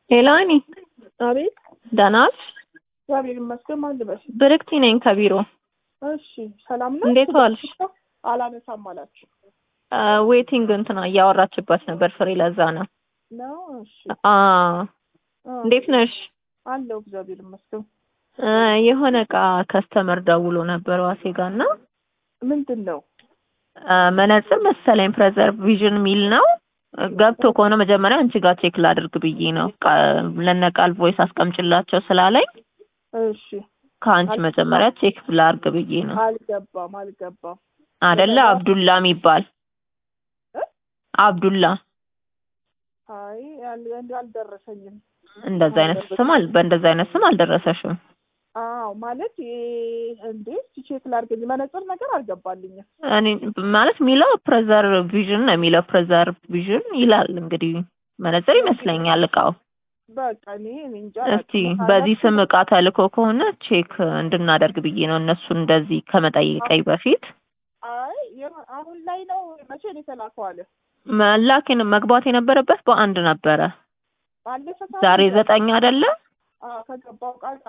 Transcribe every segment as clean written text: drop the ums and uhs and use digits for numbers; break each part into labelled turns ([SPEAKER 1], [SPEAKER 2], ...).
[SPEAKER 1] ሄላኒ
[SPEAKER 2] አቤት
[SPEAKER 1] ደህና ነሽ?
[SPEAKER 2] እግዚአብሔር ይመስገን። ማን ልበል?
[SPEAKER 1] ብርክቲ ነኝ ከቢሮ።
[SPEAKER 2] እሺ ሰላም ነው?
[SPEAKER 1] እንዴት ዋልሽ?
[SPEAKER 2] አላነሳም አላችሁ
[SPEAKER 1] ዌቲንግ እንትና እያወራችበት ነበር ፍሬ፣ ለዛ ነው።
[SPEAKER 2] ነው? እሺ
[SPEAKER 1] እንዴት ነሽ?
[SPEAKER 2] አለው እግዚአብሔር ይመስገን።
[SPEAKER 1] የሆነ እቃ ከስተመር ደውሎ ነበር ዋሴ ጋር እና
[SPEAKER 2] ምንድን ነው?
[SPEAKER 1] መነጽር መሰለኝ ፕሬዘርቬሽን ሚል ነው። ገብቶ ከሆነ መጀመሪያ አንቺ ጋር ቼክ ላድርግ ብዬ ነው። ለነቃል ቮይስ አስቀምጭላቸው ስላለኝ
[SPEAKER 2] እሺ
[SPEAKER 1] ከአንቺ መጀመሪያ ቼክ ላድርግ ብዬ ነው።
[SPEAKER 2] አልገባም
[SPEAKER 1] አይደለ? አብዱላ የሚባል አብዱላ።
[SPEAKER 2] አይ አልደረሰኝም።
[SPEAKER 1] እንደዛ አይነት ስም በእንደዛ አይነት ስም አልደረሰሽም?
[SPEAKER 2] አዎ ማለት እንዴ ቼክ ላድርግ መነጽር ነገር አልገባልኝም።
[SPEAKER 1] እኔ ማለት ሚለው ፕሬዘርቬሽን ነው የሚለው ፕሬዘርቬሽን ይላል። እንግዲህ መነጽር ይመስለኛል እቃው።
[SPEAKER 2] በቃ እኔ እንጃ።
[SPEAKER 1] እስቲ በዚህ ስም እቃ ተልኮ ከሆነ ቼክ እንድናደርግ ብዬ ነው እነሱን እንደዚህ ከመጠየቀኝ በፊት።
[SPEAKER 2] አይ አሁን ላይ ነው። መቼ ነው የተላከው አለ?
[SPEAKER 1] መላኬን መግባት የነበረበት በአንድ ነበረ። ዛሬ 9 አይደለ?
[SPEAKER 2] ከገባው ቃል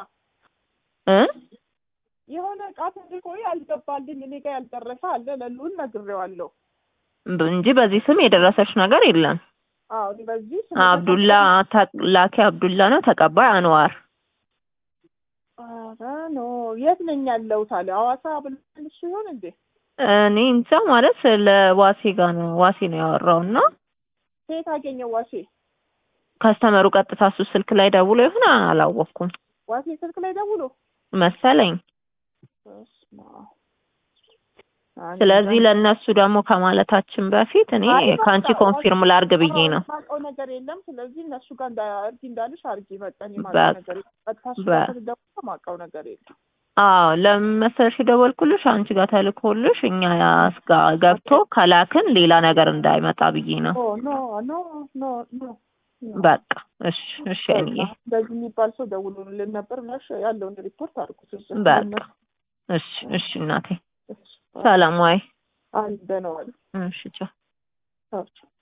[SPEAKER 2] የሆነ እቃ ተልኮ ያልገባልኝ እኔ ጋር ያልደረሰ አለ። ለሉን ነግሬዋለሁ
[SPEAKER 1] እንጂ በዚህ ስም የደረሰች ነገር የለም።
[SPEAKER 2] አዎ በዚህ ስም
[SPEAKER 1] አብዱላ ላኪ አብዱላ ነው፣ ተቀባይ አንዋር።
[SPEAKER 2] ኖ የት ነኝ ያለው ታለ? ሐዋሳ ብልሽ ይሆን እንዴ?
[SPEAKER 1] እኔ እንጃ። ማለት ለዋሴ ጋር ነው፣ ዋሴ ነው ያወራውና
[SPEAKER 2] ሴት አገኘው። ዋሴ
[SPEAKER 1] ከስተመሩ ቀጥታ እሱ ስልክ ላይ ደውሎ ይሆን አላወቅኩም።
[SPEAKER 2] ዋሴ ስልክ ላይ ደውሎ መሰለኝ።
[SPEAKER 1] ስለዚህ ለነሱ ደግሞ ከማለታችን በፊት እኔ ካንቺ ኮንፊርም ላርግ ብዬ ነው።
[SPEAKER 2] ማውቀው ነገር የለም። ስለዚህ እነሱ ጋር እንዳልሽ አርጊ። በቃ ማውቀው ነገር ማውቀው ነገር የለም።
[SPEAKER 1] አዎ ለመሰለሽ ደወልኩልሽ፣ አንቺ ጋር ተልኮልሽ እኛ ያስጋ ገብቶ ከላክን ሌላ ነገር እንዳይመጣ ብዬ ነው።
[SPEAKER 2] ኖ
[SPEAKER 1] በቃ እሺ እኔ
[SPEAKER 2] በዚህ የሚባል ሰው ደውሎልን ነበር ብለሽ ያለውን ሪፖርት አድርጉት።
[SPEAKER 1] በቃ እሺ እናቴ ሰላም ዋይ።
[SPEAKER 2] አንተ ነው።
[SPEAKER 1] እሺ ቻው።